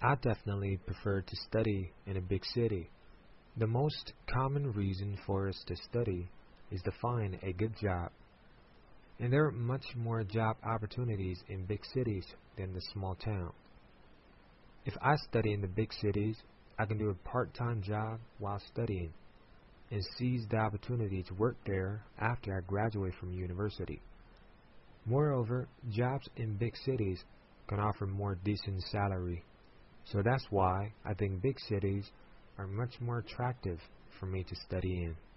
I definitely prefer to study in a big city. The most common reason for us to study is to find a good job. And there are much more job opportunities in big cities than the small town. If I study in the big cities, I can do a part-time job while studying and seize the opportunity to work there after I graduate from university. Moreover, jobs in big cities can offer more decent salary. So that's why I think big cities are much more attractive for me to study in.